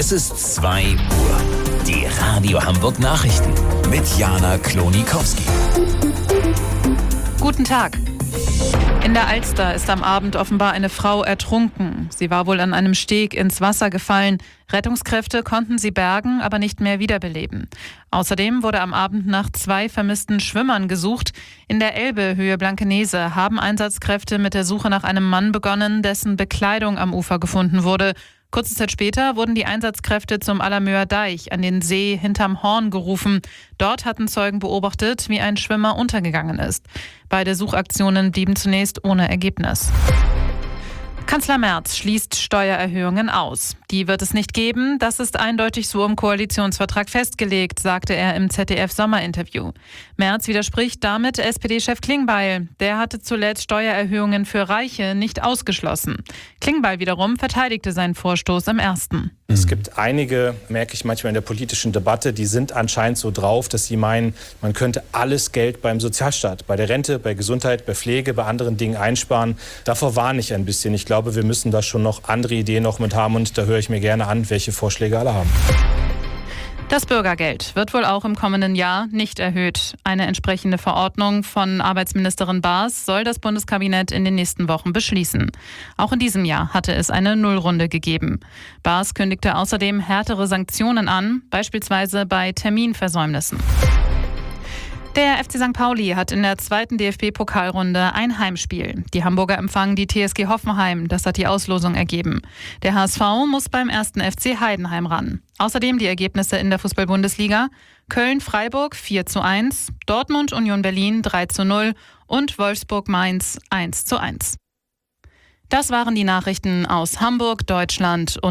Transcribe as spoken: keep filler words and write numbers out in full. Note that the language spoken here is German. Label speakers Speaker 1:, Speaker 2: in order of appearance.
Speaker 1: Es ist zwei Uhr. Die Radio Hamburg Nachrichten mit Jana Klonikowski.
Speaker 2: Guten Tag. In der Alster ist am Abend offenbar eine Frau ertrunken. Sie war wohl an einem Steg ins Wasser gefallen. Rettungskräfte konnten sie bergen, aber nicht mehr wiederbeleben. Außerdem wurde am Abend nach zwei vermissten Schwimmern gesucht. In der Elbe Höhe Blankenese haben Einsatzkräfte mit der Suche nach einem Mann begonnen, dessen Bekleidung am Ufer gefunden wurde. Kurze Zeit später wurden die Einsatzkräfte zum Allermöer Deich an den See hinterm Horn gerufen. Dort hatten Zeugen beobachtet, wie ein Schwimmer untergegangen ist. Beide Suchaktionen blieben zunächst ohne Ergebnis. Kanzler Merz schließt Steuererhöhungen aus. Die wird es nicht geben, das ist eindeutig so im Koalitionsvertrag festgelegt, sagte er im Z D F-Sommerinterview. Merz widerspricht damit S P D-Chef Klingbeil. Der hatte zuletzt Steuererhöhungen für Reiche nicht ausgeschlossen. Klingbeil wiederum verteidigte seinen Vorstoß im ersten.
Speaker 3: Es gibt einige, merke ich manchmal in der politischen Debatte, die sind anscheinend so drauf, dass sie meinen, man könnte alles Geld beim Sozialstaat, bei der Rente, bei Gesundheit, bei Pflege, bei anderen Dingen einsparen. Davor warne ich ein bisschen. Ich glaube, wir müssen da schon noch andere Ideen noch mit haben und da höre ich mir gerne an, welche Vorschläge alle haben.
Speaker 2: Das Bürgergeld wird wohl auch im kommenden Jahr nicht erhöht. Eine entsprechende Verordnung von Arbeitsministerin Baas soll das Bundeskabinett in den nächsten Wochen beschließen. Auch in diesem Jahr hatte es eine Nullrunde gegeben. Baas kündigte außerdem härtere Sanktionen an, beispielsweise bei Terminversäumnissen. Der F C Sankt Pauli hat in der zweiten D F B-Pokalrunde ein Heimspiel. Die Hamburger empfangen die T S G Hoffenheim. Das hat die Auslosung ergeben. Der H S V muss beim ersten F C Heidenheim ran. Außerdem die Ergebnisse in der Fußball-Bundesliga. Köln-Freiburg vier zu eins, Dortmund-Union Berlin drei zu null und Wolfsburg-Mainz eins zu eins. Das waren die Nachrichten aus Hamburg, Deutschland und